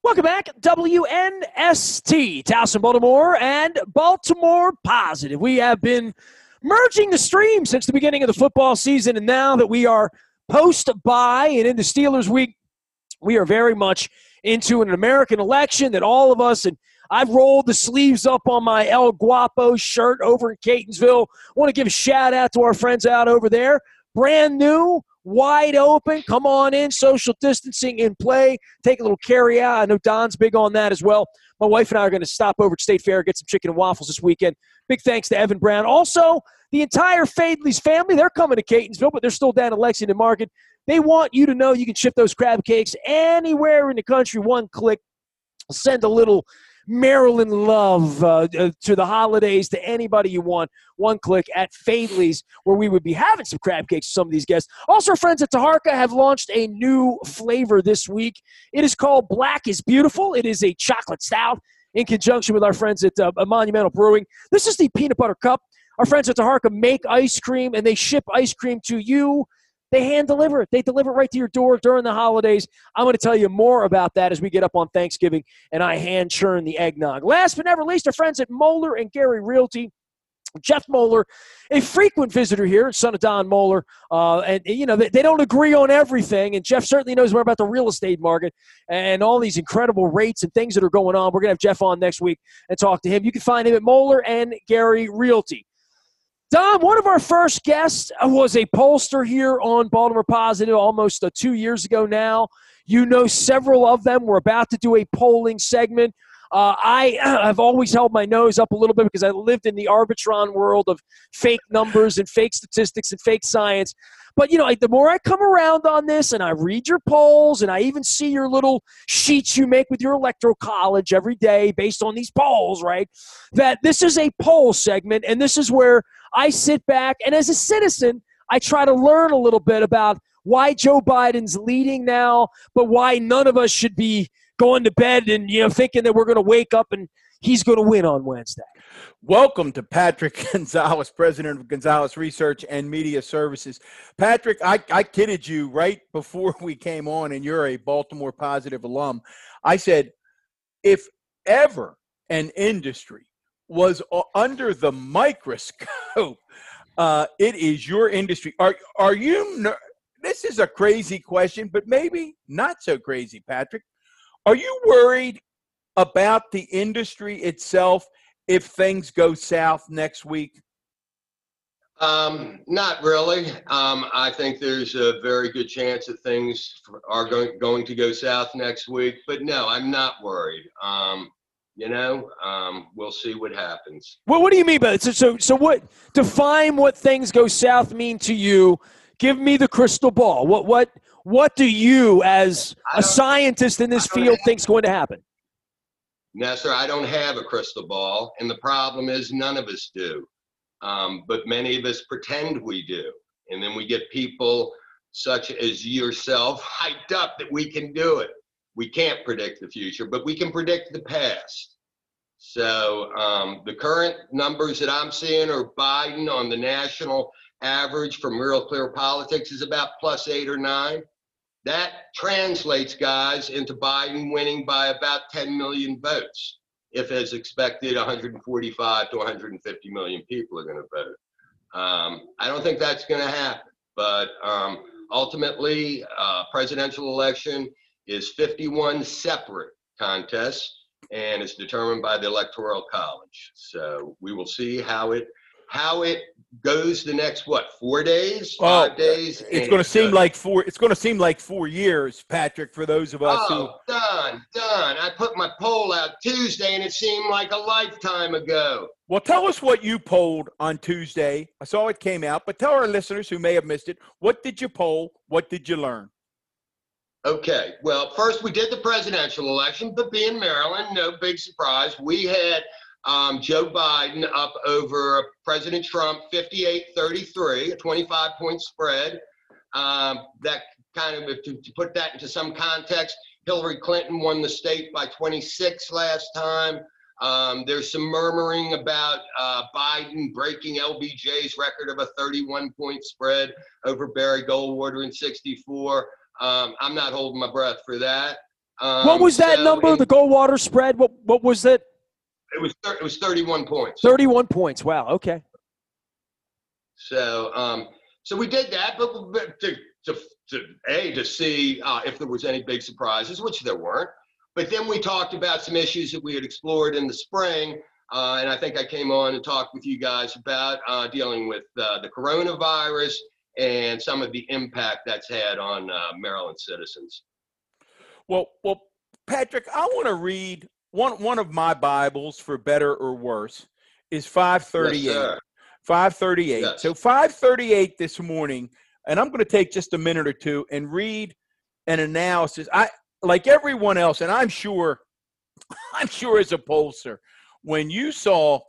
Welcome back, WNST, Towson, Baltimore, and Baltimore Positive. We have been merging the stream since the beginning of the football season, and now that we are post-bye and into Steelers week, we are very much into an American election that all of us, and I've rolled the sleeves up on my El Guapo shirt over in Catonsville. I want to give a shout-out to our friends out over there. Brand new, wide open, come on in, social distancing in play, take a little carry out. I know Don's big on that as well. My wife and I are going to stop over at State Fair, get some chicken and waffles this weekend. Big thanks to Evan Brown. Also, the entire Fadley's family, they're coming to Catonsville, but they're still down at Lexington Market. They want you to know you can ship those crab cakes anywhere in the country, one click. Send a little Maryland love to the holidays to anybody you want. One click at Fadley's, where we would be having some crab cakes for some of these guests. Also, our friends at Taharka have launched a new flavor this week. It is called Black is Beautiful. It is a chocolate stout in conjunction with our friends at Monumental Brewing. This is the peanut butter cup. Our friends at Taharka make ice cream, and they ship ice cream to you. They hand deliver it. They deliver it right to your door during the holidays. I'm going to tell you more about that as we get up on Thanksgiving and I hand churn the eggnog. Last but never least, our friends at Moeller and Gary Realty. Jeff Moeller, a frequent visitor here, son of Don Moeller, and you know they don't agree on everything, and Jeff certainly knows more about the real estate market and all these incredible rates and things that are going on. We're going to have Jeff on next week and talk to him. You can find him at Moeller and Gary Realty. Don, one of our first guests was a pollster here on Baltimore Positive almost 2 years ago now. You know several of them. We're about to do a polling segment. I have always held my nose up a little bit because I lived in the Arbitron world of fake numbers and fake statistics and fake science. But, you know, the more I come around on this and I read your polls and I even see your little sheets you make with your electoral college every day based on these polls, right, that this is a poll segment, and this is where I sit back and as a citizen, I try to learn a little bit about why Joe Biden's leading now, but why none of us should be going to bed and, you know, thinking that we're going to wake up and he's going to win on Wednesday. Welcome to Patrick Gonzalez, president of Gonzalez Research and Media Services. Patrick, I kidded you right before we came on, and you're a Baltimore Positive alum. I said, if ever an industry was under the microscope, it is your industry. Are you this is a crazy question, but maybe not so crazy, Patrick. Are you worried about the industry itself if things go south next week? Not really. I think there's a very good chance that things are going to go south next week. But no, I'm not worried. We'll see what happens. Well, what do you mean by that? So what? Define what things go south mean to you. Give me the crystal ball. What do you, as a scientist in this field, think is going to happen? No, sir, I don't have a crystal ball, and the problem is none of us do. But many of us pretend we do, and then we get people such as yourself hyped up that we can do it. We can't predict the future, but we can predict the past. So the current numbers that I'm seeing are Biden on the national average from Real Clear Politics is about +8 or 9. That translates, guys, into Biden winning by about 10 million votes. If, as expected, 145 to 150 million people are going to vote. I don't think that's going to happen. But ultimately, presidential election is 51 separate contests, and it's determined by the Electoral College. So we will see how it goes the next 4 days, 5 days. It's going to seem like 4. It's going to seem like 4 years, Patrick, for those of us who. Done. I put my poll out Tuesday, and it seemed like a lifetime ago. Well, tell us what you polled on Tuesday. I saw it came out, but tell our listeners who may have missed it, what did you poll? What did you learn? Okay. Well, first we did the presidential election, but being Maryland, no big surprise. We had Joe Biden up over President Trump, 58-33, a 25-point spread. That kind of, to put that into some context, Hillary Clinton won the state by 26 last time. There's some murmuring about Biden breaking LBJ's record of a 31-point spread over Barry Goldwater in 64. I'm not holding my breath for that. What was that number? The Goldwater spread? What was it? It was 31 points. 31 points. Wow. Okay. So we did that, but to see if there was any big surprises, which there weren't. But then we talked about some issues that we had explored in the spring, and I think I came on and talked with you guys about dealing with the coronavirus and some of the impact that's had on Maryland citizens. Well, Patrick, I want to read one of my Bibles, for better or worse, is 538. Yes, 538. Yes. So 538 this morning, and I'm going to take just a minute or two and read an analysis. I, like everyone else, and I'm sure as a pollster, when you saw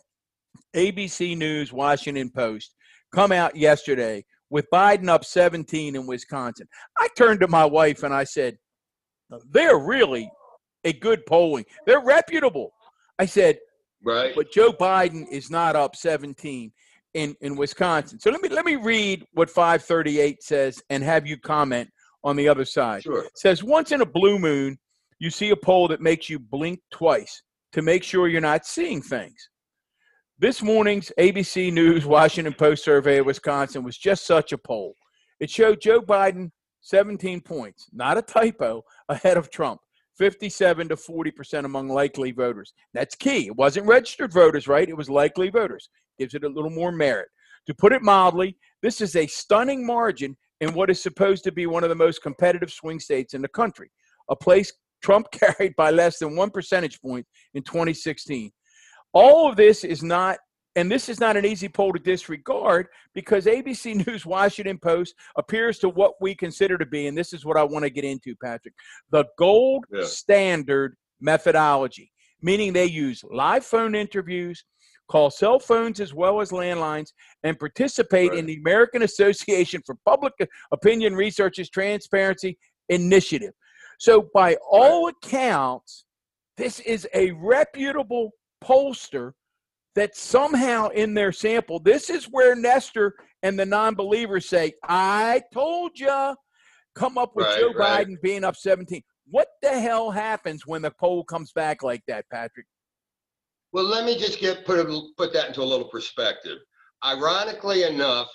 ABC News, Washington Post come out yesterday with Biden up 17 in Wisconsin, I turned to my wife and I said, they're really a good polling. They're reputable. I said, right. But Joe Biden is not up 17 in Wisconsin. So let me read what 538 says and have you comment on the other side. Sure. It says, once in a blue moon, you see a poll that makes you blink twice to make sure you're not seeing things. This morning's ABC News Washington Post survey of Wisconsin was just such a poll. It showed Joe Biden 17 points, not a typo, ahead of Trump, 57 to 40% among likely voters. That's key. It wasn't registered voters, right? It was likely voters. Gives it a little more merit. To put it mildly, this is a stunning margin in what is supposed to be one of the most competitive swing states in the country, a place Trump carried by less than 1 percentage point in 2016. All of this is not, and this is not an easy poll to disregard, because ABC News Washington Post appears to what we consider to be, and this is what I want to get into, Patrick, the gold standard methodology, meaning they use live phone interviews, call cell phones as well as landlines, and participate in the American Association for Public Opinion Research's Transparency Initiative. So by all accounts, this is a reputable pollster that somehow in their sample, this is where Nestor and the non-believers say, I told you, come up with Joe Biden being up 17. What the hell happens when the poll comes back like that, Patrick? Well, let me just put that into a little perspective. Ironically enough,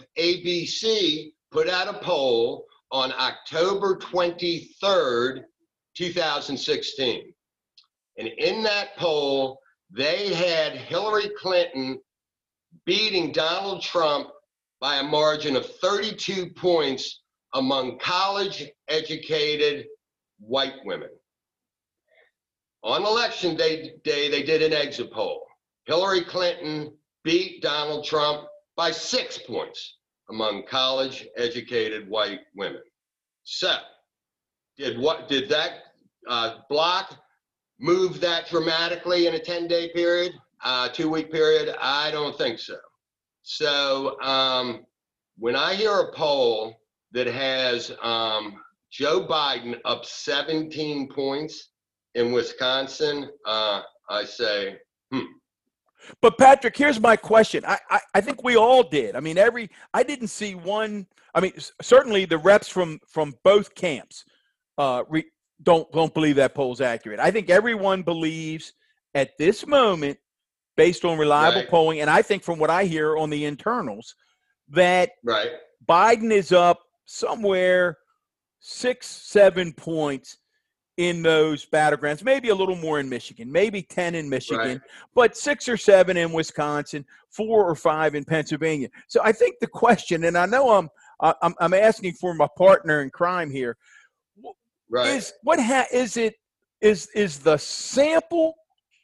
ABC put out a poll on October 23rd, 2016. And in that poll, they had Hillary Clinton beating Donald Trump by a margin of 32 points among college-educated white women. On election day, they did an exit poll. Hillary Clinton beat Donald Trump by 6 points among college-educated white women. So, did that block move that dramatically in a 10-day period, 2-week period? I don't think so. So when I hear a poll that has Joe Biden up 17 points in Wisconsin, I say, But Patrick, here's my question. I think we all did. I mean, I didn't see one. I mean, certainly the reps from both camps don't believe that poll's accurate. I think everyone believes at this moment, based on reliable polling, and I think from what I hear on the internals, that Biden is up somewhere 6-7 points in those battlegrounds, maybe a little more in Michigan, maybe 10 in Michigan, but 6 or 7 in Wisconsin, 4 or 5 in Pennsylvania. So I think the question, and I know I'm asking for my partner in crime here, is the sample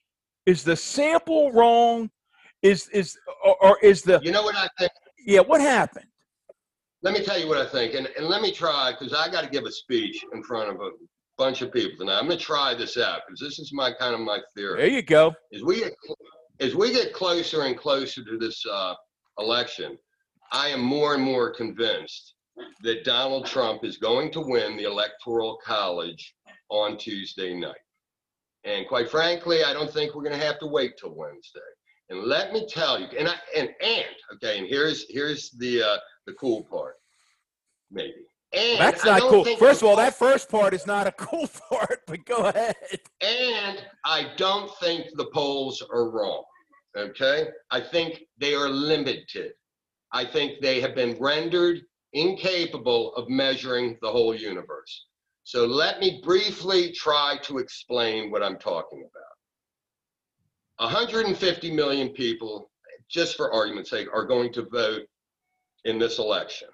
wrong? Is the, you know what I think? Yeah, what happened? Let me tell you what I think, and let me try, because I got to give a speech in front of a bunch of people tonight. I'm going to try this out because this is my theory. There you go. As we get closer and closer to this election, I am more and more convinced that Donald Trump is going to win the Electoral College on Tuesday night. And quite frankly, I don't think we're going to have to wait till Wednesday. And let me tell you, and here's the cool part, maybe. And That's I not don't cool. think First the of all, poll- that first part is not a cool part, but go ahead. And I don't think the polls are wrong. Okay? I think they are limited. I think they have been rendered incapable of measuring the whole universe. So let me briefly try to explain what I'm talking about. 150 million people, just for argument's sake, are going to vote in this election.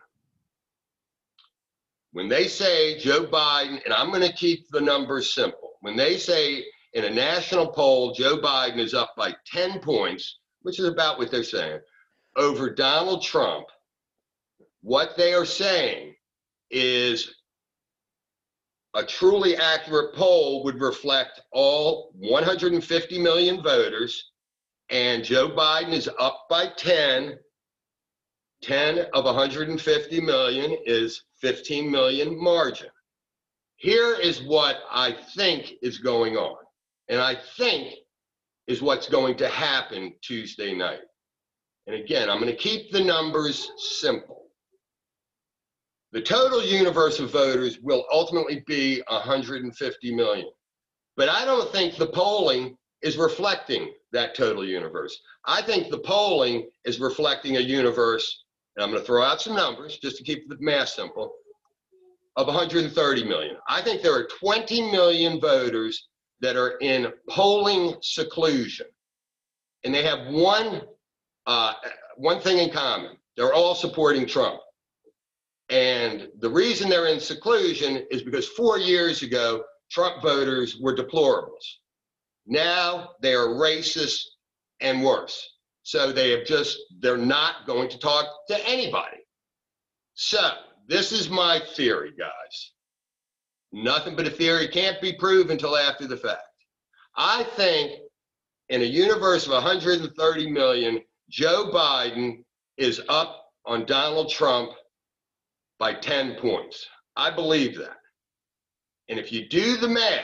When they say Joe Biden, and I'm going to keep the numbers simple, when they say in a national poll, Joe Biden is up by 10 points, which is about what they're saying, over Donald Trump, what they are saying is a truly accurate poll would reflect all 150 million voters, and Joe Biden is up by 10. 10 of 150 million is 15 million margin. Here is what I think is going on, and I think is what's going to happen Tuesday night. And again, I'm going to keep the numbers simple. The total universe of voters will ultimately be 150 million. But I don't think the polling is reflecting that total universe. I think the polling is reflecting a universe, and I'm going to throw out some numbers just to keep the math simple, of 130 million. I think there are 20 million voters that are in polling seclusion. And they have one thing in common. They're all supporting Trump. And the reason they're in seclusion is because 4 years ago, Trump voters were deplorables. Now they are racist and worse. So they're not going to talk to anybody. So this is my theory, guys. Nothing but a theory, can't be proved until after the fact. I think in a universe of 130 million, Joe Biden is up on Donald Trump by 10 points. I believe that. And if you do the math,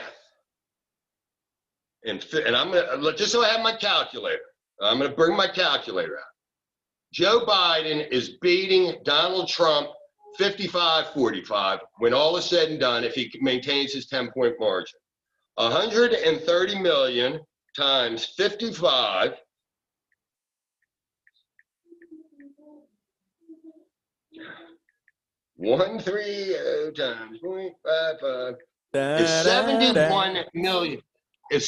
and I'm going to, just so I have my calculator, I'm going to bring my calculator out. Joe Biden is beating Donald Trump 55-45 when all is said and done if he maintains his 10-point margin. 130 million times 55 130 times 0.55 is 71 million. Is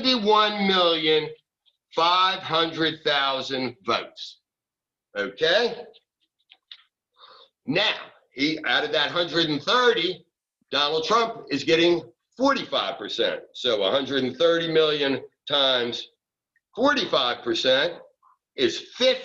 71,500,000 votes. Okay? Now, out of that 130, Donald Trump is getting 45%. So 130 million times 45% is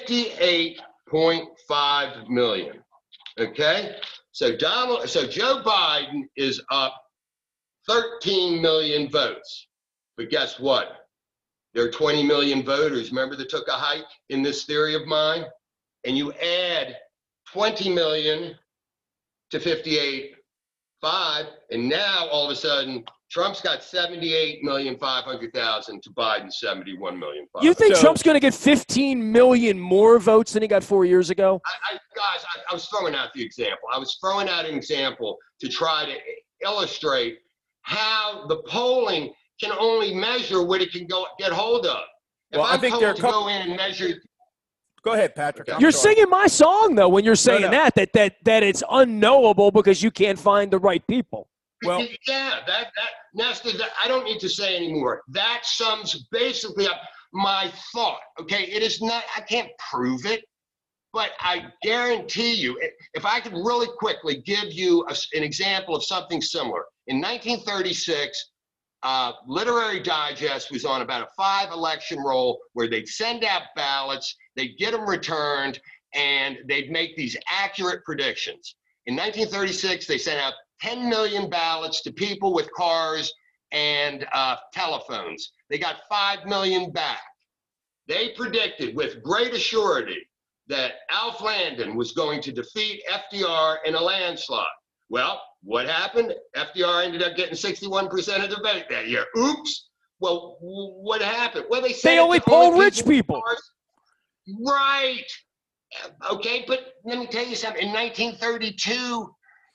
58.5 million. Okay? So Joe Biden is up 13 million votes. But guess what? There are 20 million voters, remember, that took a hike in this theory of mine? And you add 20 million to 58.5, and now all of a sudden, Trump's got 78,500,000 to Biden 71,500,000. You think Trump's going to get 15 million more votes than he got 4 years ago? Guys, I was throwing out the example. I was throwing out an example to try to illustrate how the polling can only measure what it can get hold of. If Well, I'm I think told there are to go in and measure. Go ahead, Patrick. Okay. You're singing my song, though, when you're saying that it's unknowable because you can't find the right people. Well, yeah, Nestor, I don't need to say anymore. That sums basically up my thought. Okay, it is not. I can't prove it, but I guarantee you, if I could really quickly give you an example of something similar. In 1936, Literary Digest was on about a 5-election roll where they'd send out ballots, they'd get them returned, and they'd make these accurate predictions. In 1936, they sent out 10 million ballots to people with cars and telephones. They got 5 million back. They predicted with great assurity that Alf Landon was going to defeat FDR in a landslide. Well, what happened? FDR ended up getting 61% of the vote that year. Oops. Well, what happened? Well, they only poll rich people. Right. Okay, but let me tell you something. In 1932,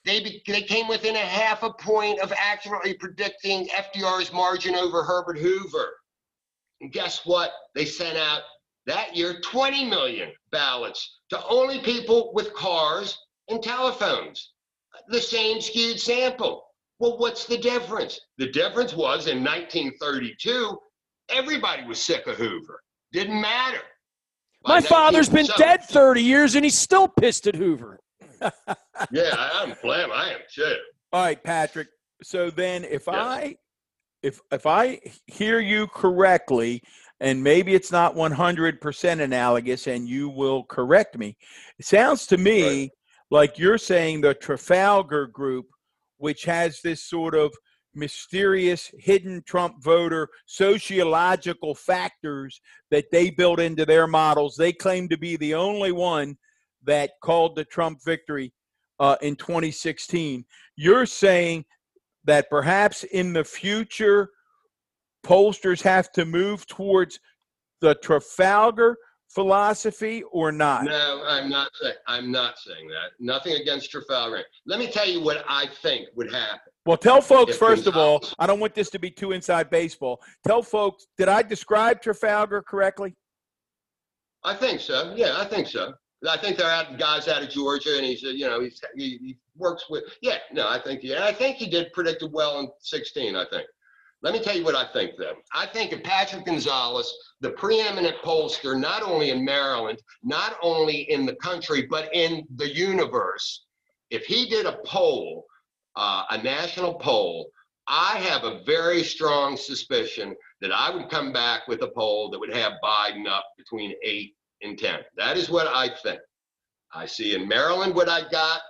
They came within a half a point of accurately predicting FDR's margin over Herbert Hoover. And guess what? They sent out that year 20 million ballots to only people with cars and telephones. The same skewed sample. Well, what's the difference? The difference was in 1932, everybody was sick of Hoover. Didn't matter. My father's been dead 30 years and he's still pissed at Hoover. Yeah, I don't blame him. I am too. All right, Patrick. So then if I hear you correctly, and maybe it's not 100% analogous, and you will correct me, it sounds to me like you're saying the Trafalgar Group, which has this sort of mysterious hidden Trump voter sociological factors that they built into their models. They claim to be the only one that called the Trump victory in 2016. You're saying that perhaps in the future, pollsters have to move towards the Trafalgar philosophy or not? No, I'm not saying that. Nothing against Trafalgar. Let me tell you what I think would happen. Well, tell folks, first of all, I don't want this to be too inside baseball. Tell folks, did I describe Trafalgar correctly? I think so. Yeah, I think so. I think there are guys out of Georgia, and he works with. Yeah, no, I think he did predict it well in 16. I think. Let me tell you what I think, then. I think if Patrick Gonzalez, the preeminent pollster, not only in Maryland, not only in the country, but in the universe, if he did a poll, a national poll, I have a very strong suspicion that I would come back with a poll that would have Biden up between 8 and 10. That is what I think. I see in Maryland what I got.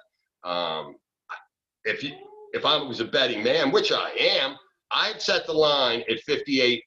If I was a betting man, which I am, I'd set the line at 58%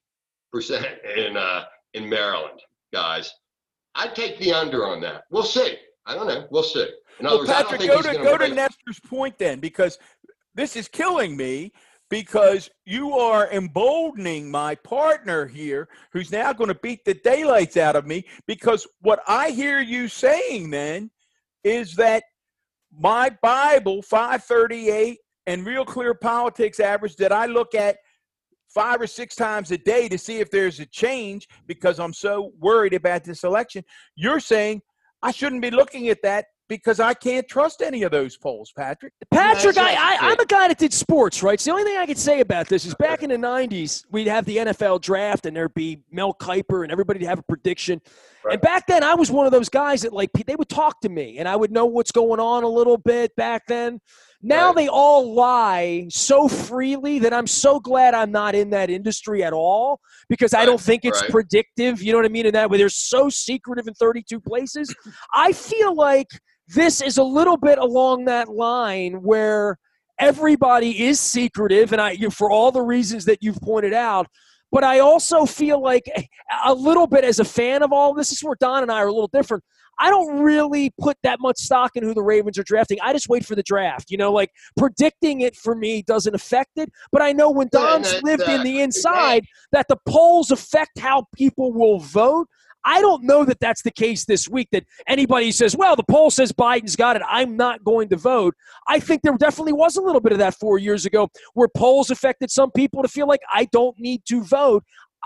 in Maryland, guys. I'd take the under on that. We'll see. I don't know. We'll see. In other words, Patrick, go to Nestor's point then, because this is killing me, because you are emboldening my partner here, who's now going to beat the daylights out of me, because what I hear you saying then is that my Bible 538 and Real Clear Politics average that I look at 5 or 6 times a day to see if there's a change because I'm so worried about this election, you're saying I shouldn't be looking at that because I can't trust any of those polls, Patrick. Patrick, I'm a guy that did sports, right? So the only thing I could say about this is back in the 90s, we'd have the NFL draft and there'd be Mel Kiper and everybody would have a prediction. Right. And back then I was one of those guys that they would talk to me and I would know what's going on a little bit back then. Now They all lie so freely that I'm so glad I'm not in that industry at all because I don't think it's predictive. You know what I mean? In that way, they're so secretive in 32 places. I feel like this is a little bit along that line where everybody is secretive, and for all the reasons that you've pointed out. But I also feel like a little bit as a fan of all this is where Don and I are a little different. I don't really put that much stock in who the Ravens are drafting. I just wait for the draft. Predicting it for me doesn't affect it. But I know when Don's lived in the inside that the polls affect how people will vote. I don't know that that's the case this week, that anybody says, well, the poll says Biden's got it, I'm not going to vote. I think there definitely was a little bit of that 4 years ago where polls affected some people to feel like I don't need to vote.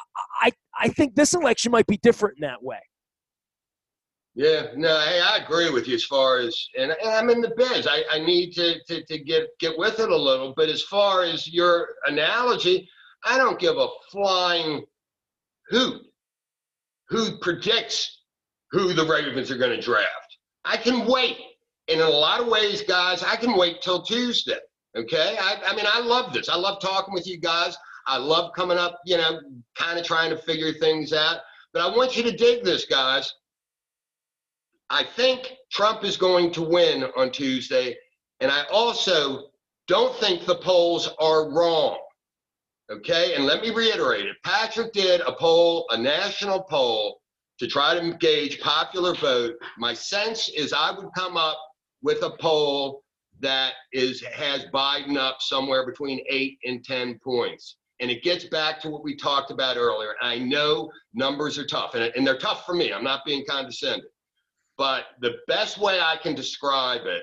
I think this election might be different in that way. Yeah, no, hey, I agree with you as far as, and I'm in the biz. I need to get with it a little, but as far as your analogy, I don't give a flying hoot who predicts who the Ravens are going to draft. I can wait. And in a lot of ways, guys, I can wait till Tuesday, okay? I mean, I love this. I love talking with you guys. I love coming up, kind of trying to figure things out. But I want you to dig this, guys. I think Trump is going to win on Tuesday, and I also don't think the polls are wrong, okay? And let me reiterate it. Patrick did a poll, a national poll, to try to gauge popular vote. My sense is I would come up with a poll that has Biden up somewhere between 8 and 10 points. And it gets back to what we talked about earlier. I know numbers are tough, and they're tough for me. I'm not being condescending. But the best way I can describe it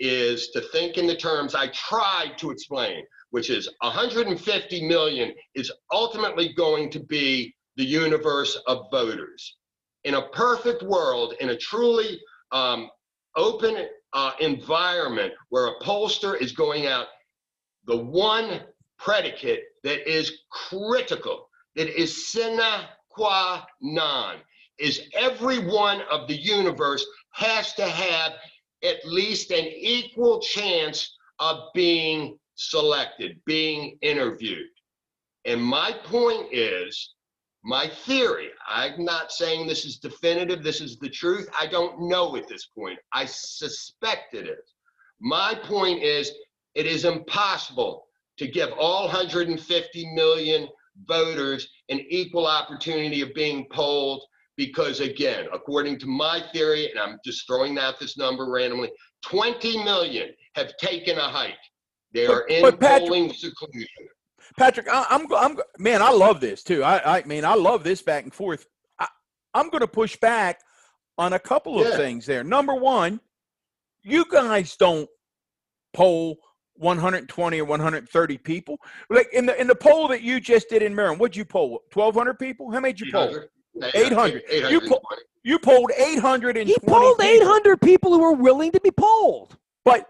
is to think in the terms I tried to explain, which is 150 million is ultimately going to be the universe of voters. In a perfect world, in a truly open environment where a pollster is going out, the one predicate that is critical, that is sine qua non, is every one of the universe has to have at least an equal chance of being selected, being interviewed. And my point is, my theory, I'm not saying this is definitive, this is the truth. I don't know at this point. I suspect it is. My point is, it is impossible to give all 150 million voters an equal opportunity of being polled because, again, according to my theory, and I'm just throwing out this number randomly, 20 million have taken a hike. They are in polling seclusion. Patrick, man, I love this too. I mean, I love this back and forth. I'm going to push back on a couple of things there. Number one, you guys don't poll 120 or 130 people. Like in the poll that you just did in Maryland, what'd you poll? 1,200 people? How many did you poll? 800. You polled 820 He polled 800 people who were willing to be polled. But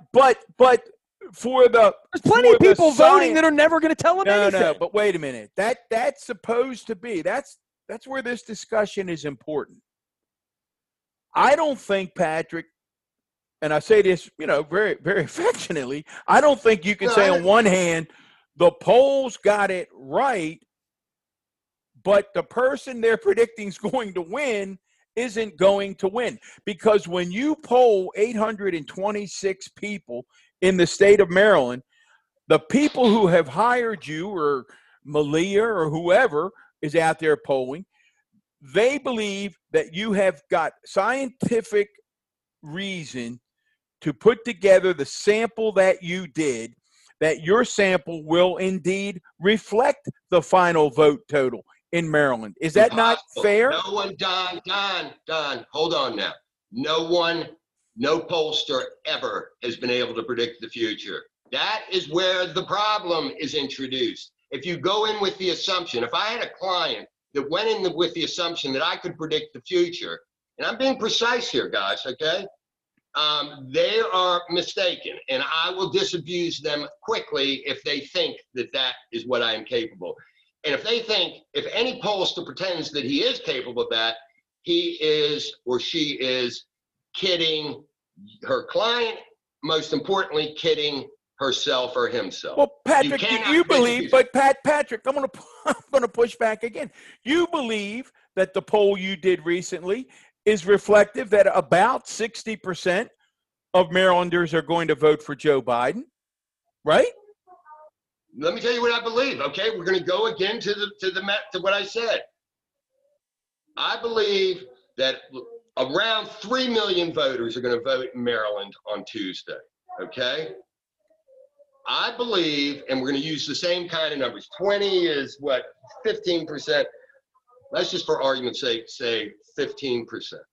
for the there's plenty of people voting that are never going to tell him anything. No, but wait a minute. That's supposed to be. That's where this discussion is important. I don't think, Patrick, and I say this, very, very affectionately, I don't think you can say on one hand, the polls got it right, but the person they're predicting is going to win isn't going to win. Because when you poll 826 people in the state of Maryland, the people who have hired you, or Malia or whoever is out there polling, they believe that you have got scientific reason to put together the sample that you did, that your sample will indeed reflect the final vote total in Maryland. Is that not fair? No one, Don, hold on now. No pollster ever has been able to predict the future. That is where the problem is introduced. If you go in with the assumption, if I had a client that went in with the assumption that I could predict the future, and I'm being precise here, guys, okay? They are mistaken, and I will disabuse them quickly if they think that that is what I am capable. And if they think, if any pollster pretends that he is capable of that, he is or she is kidding her client, most importantly, kidding herself or himself. Well, Patrick, you believe, but Patrick, I'm going to push back again. You believe that the poll you did recently is reflective that about 60% of Marylanders are going to vote for Joe Biden, right? Let me tell you what I believe. Okay, we're going to go again to what I said. I believe that around 3 million voters are going to vote in Maryland on Tuesday. Okay, I believe, and we're going to use the same kind of numbers. 20 is what, 15%. Let's just, for argument's sake, say 15%.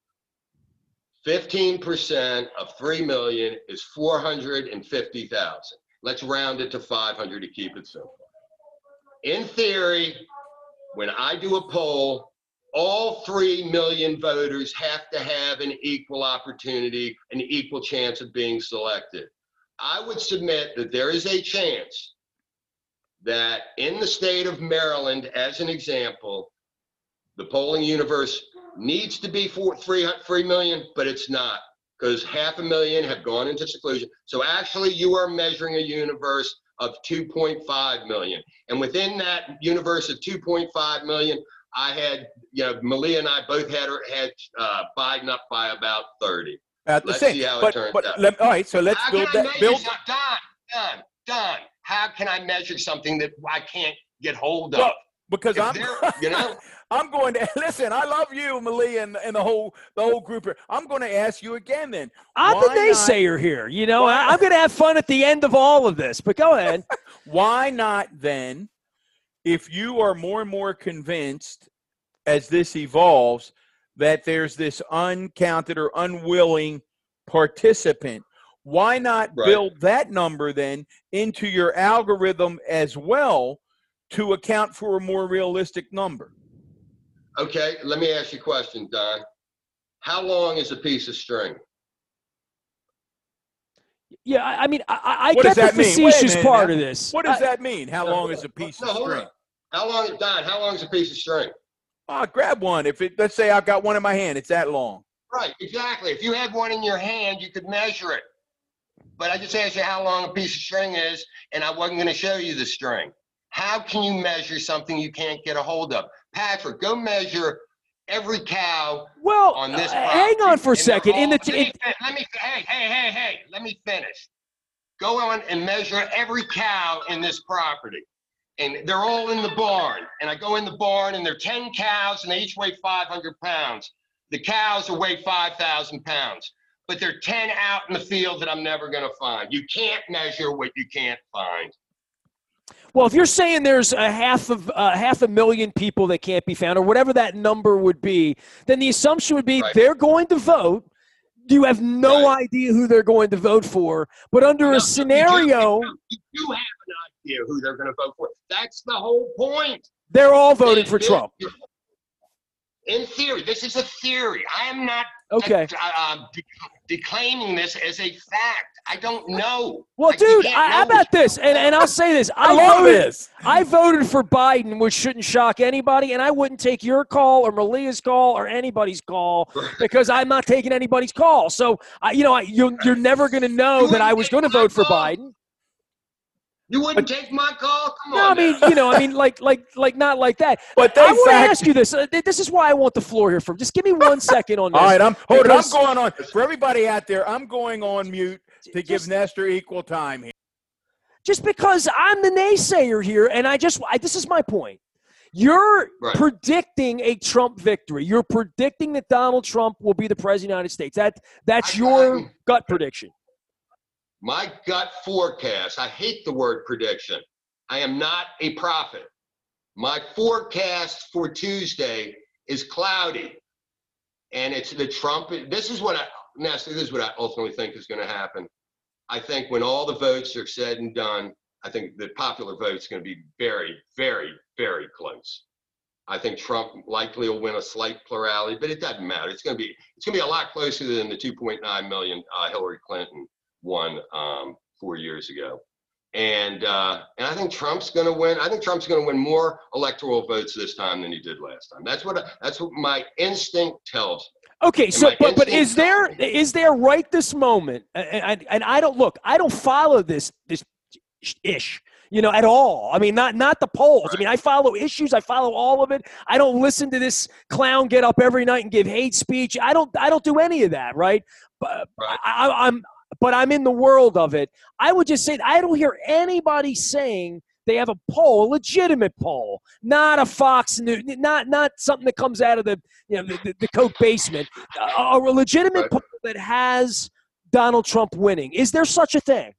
15% of 3 million is 450,000. Let's round it to 500 to keep it simple. In theory, when I do a poll, all 3 million voters have to have an equal opportunity, an equal chance of being selected. I would submit that there is a chance that in the state of Maryland, as an example, the polling universe needs to be 3 million, but it's not, because 500,000 have gone into seclusion. So actually you are measuring a universe of 2.5 million. And within that universe of 2.5 million, I had, Malia and I both had Biden up by about 30. Let's see how it turns out. All right, so let's build that. Don, how can I measure something that I can't get hold of? Well, because I'm going to listen. I love you, Malia, and the whole group here. I'm going to ask you again. Then I'm the naysayer here. I'm going to have fun at the end of all of this. But go ahead. Why not then? If you are more and more convinced as this evolves that there's this uncounted or unwilling participant, Why not Right. build that number then into your algorithm as well to account for a more realistic number? Okay, let me ask you a question, Don. How long is a piece of string? Yeah, I mean, I What get does the that mean? Wait a facetious minute part now. of this. What does that mean? How long is a piece of No, hold string? on. How long, Don? How long is a piece of string? Grab one. Let's say I've got one in my hand, it's that long. Right, exactly. If you had one in your hand, you could measure it. But I just asked you how long a piece of string is, and I wasn't going to show you the string. How can you measure something you can't get a hold of? Patrick, go measure every cow Well, on this hang property. on for a And they're second. all- In the let me finish. Go on and measure every cow in this property. And they're all in the barn. And I go in the barn, and there are 10 cows, and they each weigh 500 pounds. The cows will weigh 5,000 pounds. But there are 10 out in the field that I'm never going to find. You can't measure what you can't find. Well, if you're saying there's half a million people that can't be found, or whatever that number would be, then the assumption would be Right. they're going to vote. You have no Right. idea who they're going to vote for. But under a scenario, You do have an idea who they're going to vote for. That's the whole point. they're all voting for Trump. In theory, this is a theory. I am not Okay. declaiming this as a fact. I don't know. Well, You dude, can't how know about this? And I'll say this. I love this. I voted for Biden, which shouldn't shock anybody, and I wouldn't take your call or Malia's call or anybody's call because I'm not taking anybody's call. So, you're never going to know that I was going to vote for Biden. You wouldn't take my call? Come No, on. I mean, like not like that. But I want to ask you this. This is why I want the floor here. Just give me 1 second on this. All right, I'm going on. For everybody out there, I'm going on mute to give Nestor equal time here. Just because I'm the naysayer here, and this is my point. You're Right. predicting a Trump victory. You're predicting that Donald Trump will be the president of the United States. That's your gut prediction. My gut forecast, I hate the word prediction. I am not a prophet. My forecast for Tuesday is cloudy. And it's the Trump. This is what I ultimately think is going to happen. I think when all the votes are said and done, I think the popular vote is going to be very, very, very close. I think Trump likely will win a slight plurality, but it doesn't matter. It's going to be a lot closer than the 2.9 million Hillary Clinton won 4 years ago. And I think Trump's going to win. I think Trump's going to win more electoral votes this time than he did last time. That's what my instinct tells me. Okay, so but is there right this moment? And I don't follow this ish, at all. I mean, not the polls. Right. I mean, I follow issues. I follow all of it. I don't listen to this clown get up every night and give hate speech. I don't do any of that. Right. But right. I'm in the world of it. I would just say I don't hear anybody saying they have a poll, a legitimate poll, not a Fox News, not something that comes out of the Coke basement, a legitimate right. poll that has Donald Trump winning. Is there such a thing?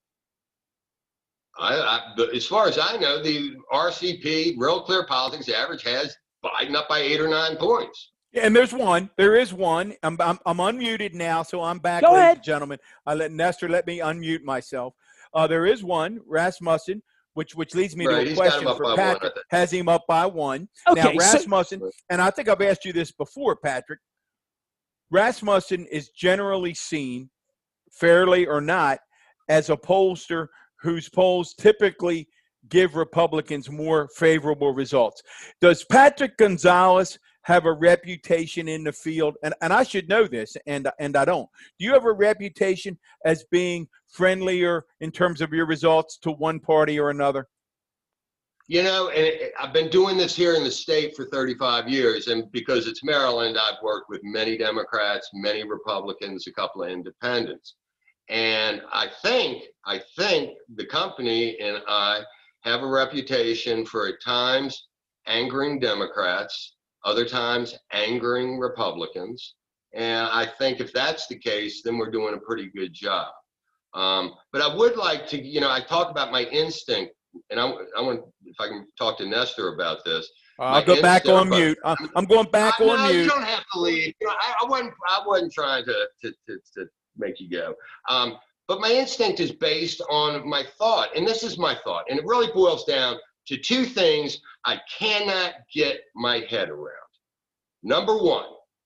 As far as I know, the RCP, Real Clear Politics average, has Biden up by 8 or 9 points. Yeah, and there is one. I'm unmuted now, so I'm back, Go ladies ahead. and gentlemen. I let Nestor let me unmute myself. There is one, Rasmussen, which leads me to a question for Patrick. Has him up by 1. Okay, now, Rasmussen, and I think I've asked you this before, Patrick. Rasmussen is generally seen, fairly or not, as a pollster whose polls typically give Republicans more favorable results. Does Patrick Gonzalez have a reputation in the field? And I should know this, and I don't. Do you have a reputation as being friendlier in terms of your results to one party or another? And I've been doing this here in the state for 35 years, and because it's Maryland, I've worked with many Democrats, many Republicans, a couple of independents. And I think the company and I have a reputation for at times angering Democrats, other times angering Republicans. And I think if that's the case, then we're doing a pretty good job. But I would like to, I talk about my instinct, and I want, if I can talk to Nestor about this. I'll go back on mute. I'm going back on mute. You don't have to leave. I wasn't trying to make you go. but my instinct is based on my thought. And this is my thought. And it really boils down to two things I cannot get my head around. Number one,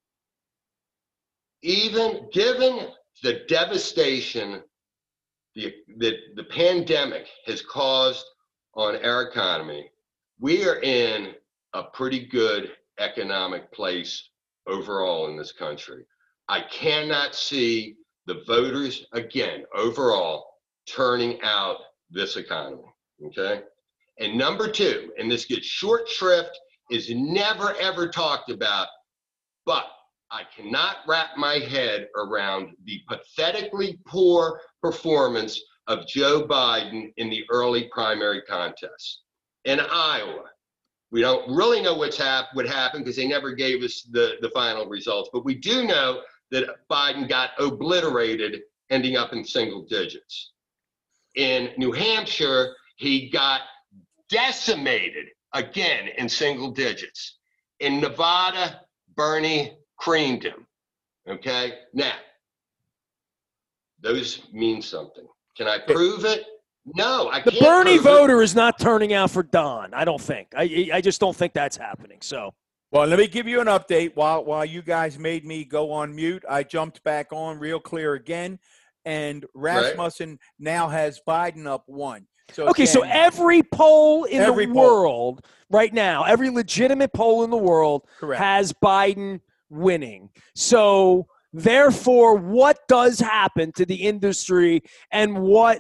even given the devastation the pandemic has caused on our economy, we are in a pretty good economic place overall in this country. I cannot see the voters, again, overall, turning out this economy, okay? And number two, and this gets short shrift, is never ever talked about, but I cannot wrap my head around the pathetically poor performance of Joe Biden in the early primary contest. In Iowa, we don't really know what happened because they never gave us the final results, but we do know that Biden got obliterated, ending up in single digits. In New Hampshire, he got decimated, again, in single digits. In Nevada, Bernie creamed him, okay? Now, those mean something. Can I prove it? No, I can't. The Bernie prove voter is not turning out for Don, I don't think. I just don't think that's happening, so. Well, let me give you an update. While you guys made me go on mute, I jumped back on real clear again, and Rasmussen now has Biden up 1. So okay, again, so every poll in every the poll. world right now, every legitimate poll in the world Correct. has Biden winning. So therefore, what does happen to the industry and what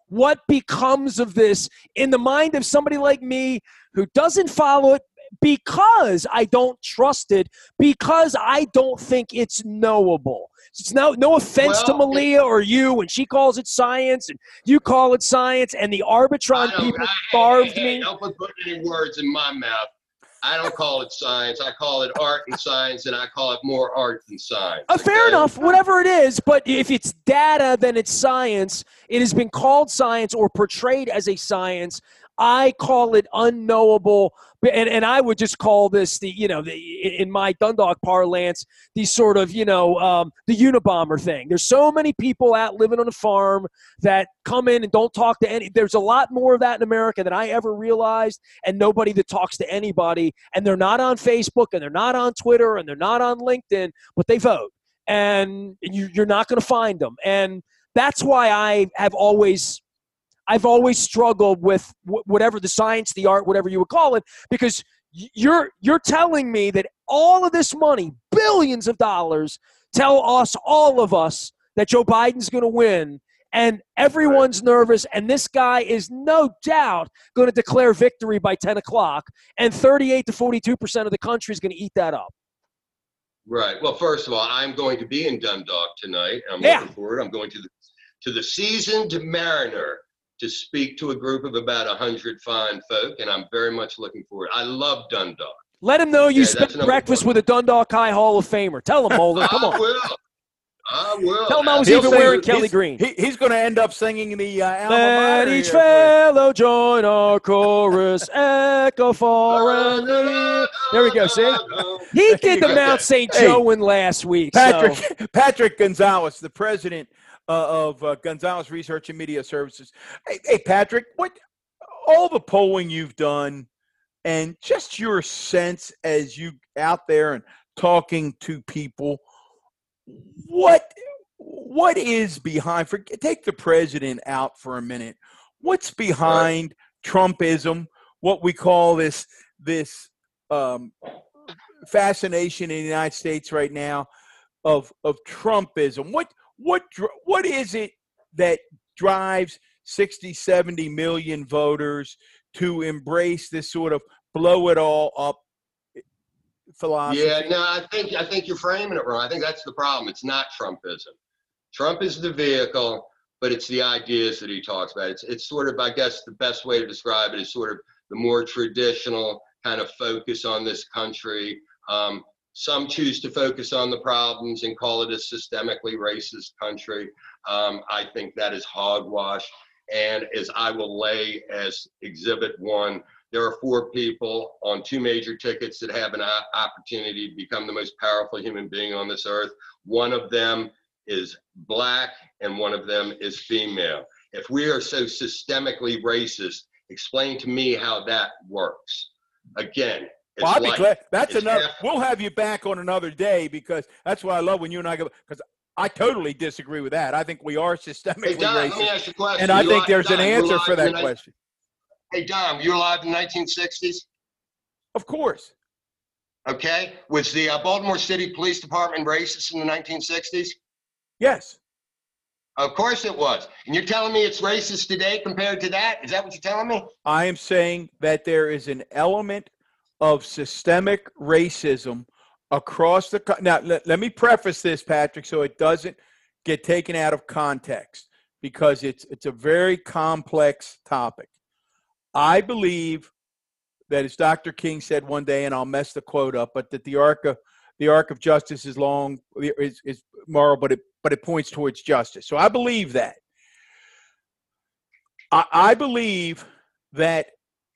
becomes of this in the mind of somebody like me who doesn't follow it because I don't trust it, because I don't think it's knowable. It's no offense to Malia or you when she calls it science and you call it science, and the Arbitron people starved me. Don't put any words in my mouth. I don't call it science. I call it art and science, and I call it more art than science. Fair enough, whatever it is. But if it's data, then it's science. It has been called science or portrayed as a science. I call it unknowable, and I would just call this in my Dundalk parlance, the sort of, the Unabomber thing. There's so many people out living on a farm that come in and don't talk to any. There's a lot more of that in America than I ever realized, and nobody that talks to anybody, and they're not on Facebook, and they're not on Twitter, and they're not on LinkedIn, but they vote, and you're not going to find them. And that's why I've always struggled with whatever the science, the art, whatever you would call it, because you're telling me that all of this money, billions of dollars, tell us, all of us, that Joe Biden's going to win, and everyone's nervous, and this guy is no doubt going to declare victory by 10 o'clock, and 38 to 42% of the country is going to eat that up. Right. Well, first of all, I'm going to be in Dundalk tonight. I'm looking forward. I'm going to the Seasoned Mariner to speak to a group of about 100 fine folk, and I'm very much looking forward. I love Dundalk. Let him know you spent breakfast with a Dundalk High Hall of Famer. Tell him, Mulder. Come on. I will. Tell him I was even wearing Kelly Green. He's going to end up singing the alma mater. Let each fellow join our chorus, echo far and near. There we go, see? He did the Mount St. Joe win last week. Patrick Gonzalez, the president of Gonzalez Research and Media Services. Hey, Patrick, what all the polling you've done and just your sense as you out there and talking to people, what is behind, take the president out for a minute, what's behind Trumpism, what we call this fascination in the United States right now of Trumpism? What is it that drives 60, 70 million voters to embrace this sort of blow it all up philosophy? Yeah, no, I think you're framing it wrong. I think that's the problem. It's not Trumpism. Trump is the vehicle, but it's the ideas that he talks about. It's sort of, I guess, the best way to describe it is sort of the more traditional kind of focus on this country. Some choose to focus on the problems and call it a systemically racist country. I think that is hogwash. And as I will lay as Exhibit 1, there are 4 people on 2 major tickets that have an opportunity to become the most powerful human being on this earth. One of them is black and one of them is female. If we are so systemically racist, explain to me how that works. Again, it's Well, I'll be glad. That's it's enough. half. We'll have you back on another day, because that's why I love when you and I go, because I totally disagree with that. I think we are systemically Hey, Don, let me racist. ask you a question. And I think there's an answer for that question. question. Hey, Dom, you were alive in the 1960s? Of course. Okay. Was the Baltimore City Police Department racist in the 1960s? Yes. Of course it was. And you're telling me it's racist today compared to that? Is that what you're telling me? I am saying that there is an element of systemic racism across the now. Let me preface this, Patrick, so it doesn't get taken out of context, because it's a very complex topic. I believe that, as Dr. King said one day, and I'll mess the quote up, but that the arc of justice is long, is moral, but it points towards justice. So I believe that. I believe that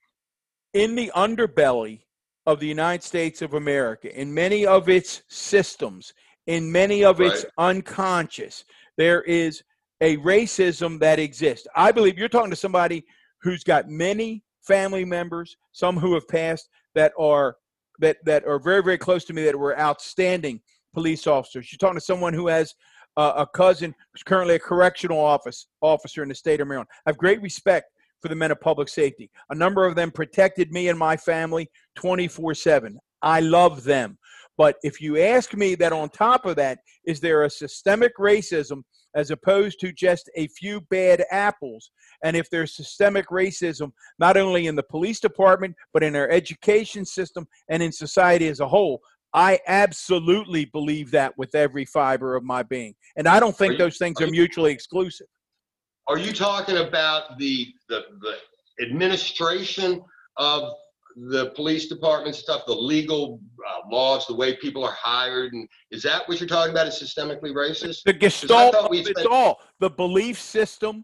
in the underbelly of the United States of America, in many of its systems, in many of its unconscious, there is a racism that exists. I believe you're talking to somebody who's got many family members, some who have passed, that are very, very close to me, that were outstanding police officers. You're talking to someone who has a cousin who's currently a correctional officer in the state of Maryland. I have great respect for the men of public safety. A number of them protected me and my family 24/7. I love them. But if you ask me that, on top of that, is there a systemic racism as opposed to just a few bad apples? And if there's systemic racism, not only in the police department, but in our education system and in society as a whole, I absolutely believe that with every fiber of my being. And I don't think those things are mutually exclusive. Are you talking about the administration of the police department stuff, the legal laws, the way people are hired? And is that what you're talking about, is systemically racist? The gestalt of it's all. The belief system,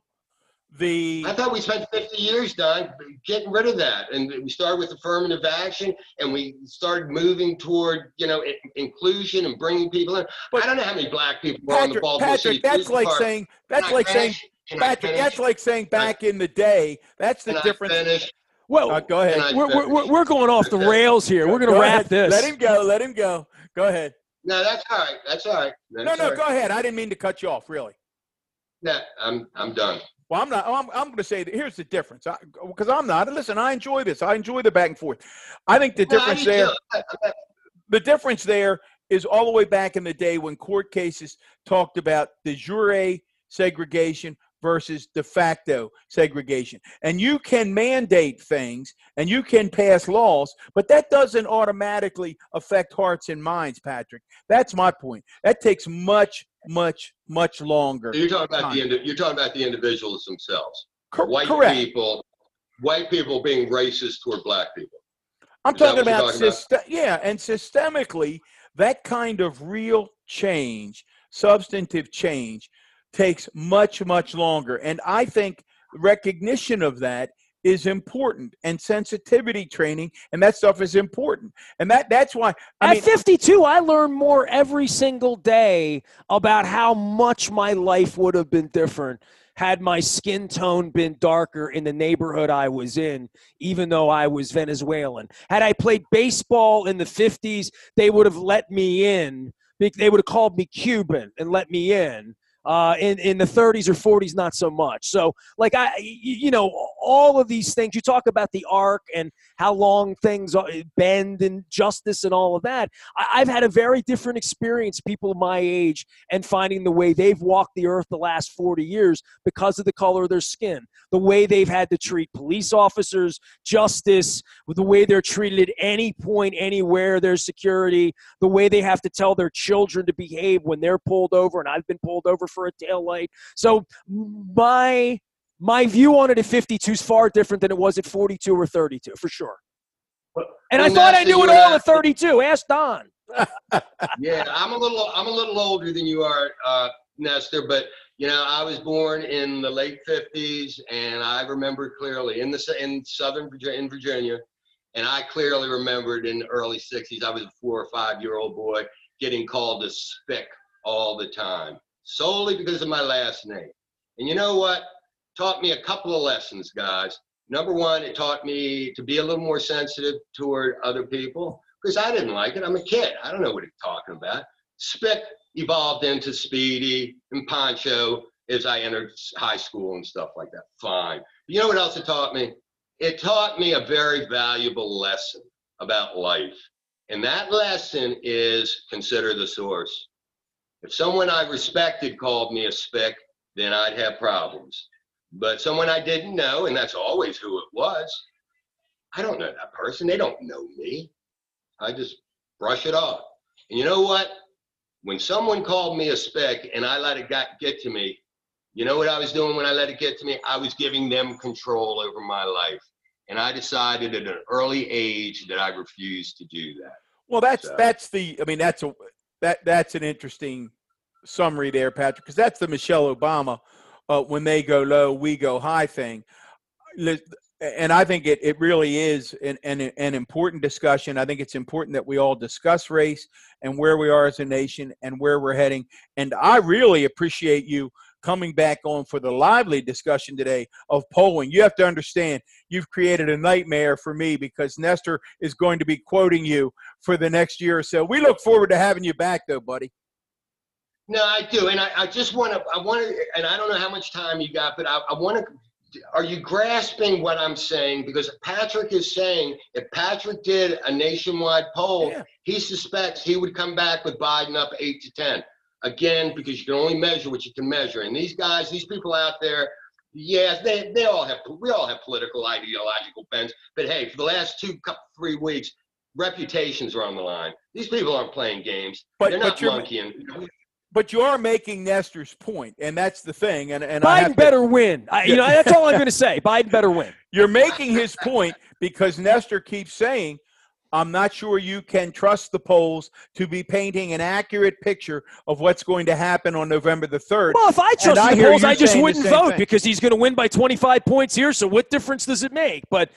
I thought we spent 50 years, Don, getting rid of that. And we started with affirmative action, and we started moving toward, inclusion and bringing people in. But I don't know how many black people were on the Baltimore City Police Department. Patrick, that's like saying back in the day. That's the difference. Well, go ahead. We're going off the rails here. We're going to wrap this. Let him go. Go ahead. No, that's all right. No, go ahead. I didn't mean to cut you off, really. Yeah, I'm done. Well, I'm not. I'm going to say that here's the difference, because I'm not. Listen, I enjoy this. I enjoy the back and forth. I think the difference there. The difference there is all the way back in the day when court cases talked about de jure segregation versus de facto segregation. And you can mandate things and you can pass laws, but that doesn't automatically affect hearts and minds, Patrick. That's my point. That takes much, much, much longer. So you're talking about the individuals themselves. Correct. White people being racist toward black people. I'm talking about and systemically, that kind of real change, substantive change, takes much, much longer. And I think recognition of that is important, and sensitivity training and that stuff is important. And that's why at 52, I learn more every single day about how much my life would have been different had my skin tone been darker in the neighborhood I was in, even though I was Venezuelan. Had I played baseball in the 50s, they would have let me in. They would have called me Cuban and let me in. In the 30s or 40s, not so much. So, all of these things, you talk about the arc and how long things bend and justice and all of that. I've had a very different experience, people my age, and finding the way they've walked the earth the last 40 years because of the color of their skin, the way they've had to treat police officers, justice, the way they're treated at any point, anywhere, their security, the way they have to tell their children to behave when they're pulled over, and I've been pulled over for a tail light. So my view on it at 52 is far different than it was at 42 or 32, for sure. And I thought I knew it all at 32. Ask Don. Yeah, I'm a little older than you are, Nestor, but I was born in the late 50s, and I remember clearly in Virginia, and I clearly remembered in the early 60s, I was a 4 or 5 year old boy getting called a spick all the time. solely because of my last name. And you know what? Taught me a couple of lessons, guys. Number one, it taught me to be a little more sensitive toward other people because I didn't like it. I'm a kid. I don't know what he's talking about. Spick evolved into Speedy and Poncho as I entered high school and stuff like that. Fine. You know what else it taught me? It taught me a very valuable lesson about life. And that lesson is consider the source. If someone I respected called me a spick, then I'd have problems. But someone I didn't know, and that's always who it was, I don't know that person. They don't know me. I just brush it off. And you know what? When someone called me a spick and I let it get to me, you know what I was doing when I let it get to me? I was giving them control over my life. And I decided at an early age that I refused to do that. Well, that's an interesting summary there, Patrick, because that's the Michelle Obama when they go low, we go high thing. And I think it really is an important discussion. I think it's important that we all discuss race and where we are as a nation and where we're heading. And I really appreciate you coming back on for the lively discussion today of polling. You have to understand, you've created a nightmare for me because Nestor is going to be quoting you for the next year or so. We look forward to having you back, though, buddy. No, I do. And I just want to, and I don't know how much time you got, but I want to, are you grasping what I'm saying? Because Patrick is saying if Patrick did a nationwide poll, he suspects he would come back with Biden up 8 to 10. Again, because you can only measure what you can measure. And these guys, these people out there, yes, we all have political, ideological bents. But hey, for the last 3 weeks, reputations are on the line. These people aren't playing games. They're not monkeying. But you are making Nestor's point, and that's the thing. And Biden better win. That's all I'm going to say. Biden better win. You're making his point because Nestor keeps saying, I'm not sure you can trust the polls to be painting an accurate picture of what's going to happen on November the 3rd. Well, if I trusted the polls, I just wouldn't vote because he's going to win by 25 points here. So what difference does it make? But,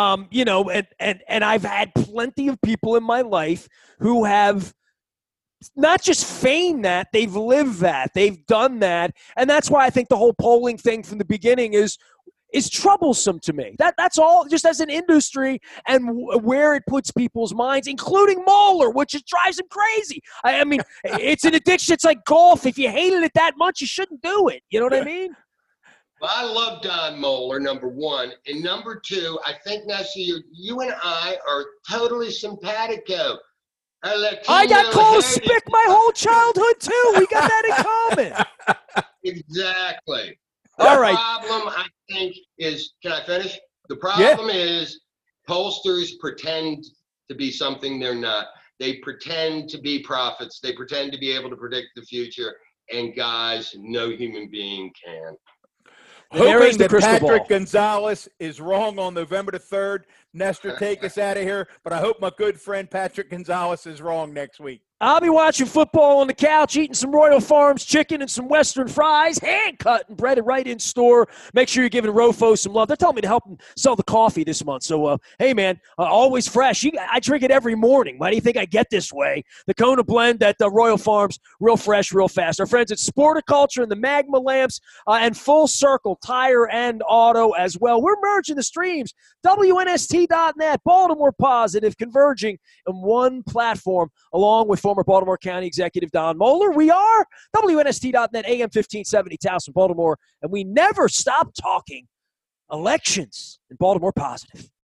and I've had plenty of people in my life who have not just feigned that, they've lived that, they've done that. And that's why I think the whole polling thing from the beginning is troublesome to me. That's all, just as an industry and where it puts people's minds, including Moeller, which drives him crazy. I mean, it's an addiction. It's like golf. If you hated it that much, you shouldn't do it. You know what I mean? Well, I love Don Moeller, number one. And number two, I think, Nestor, you and I are totally simpatico. I got called a spick my whole childhood, too. We got that in common. Exactly. All right. The problem, I think, is – can I finish? The problem is pollsters pretend to be something they're not. They pretend to be prophets. They pretend to be able to predict the future. And, guys, no human being can. Hoping that Patrick Gonzalez is wrong on November the 3rd. Nestor, take us out of here. But I hope my good friend Patrick Gonzalez is wrong next week. I'll be watching football on the couch, eating some Royal Farms chicken and some Western fries, hand-cut and breaded right in store. Make sure you're giving Rofo some love. They're telling me to help them sell the coffee this month. So, hey, man, always fresh. I drink it every morning. Why do you think I get this way? The Kona blend at Royal Farms, real fresh, real fast. Our friends at Sporticulture and the Magma Lamps and Full Circle Tire and Auto as well. We're merging the streams. WNST.net, Baltimore Positive, converging in one platform along with former Baltimore County Executive Don Moeller. We are WNST.net, AM 1570, Towson, Baltimore, and we never stop talking elections in Baltimore Positive.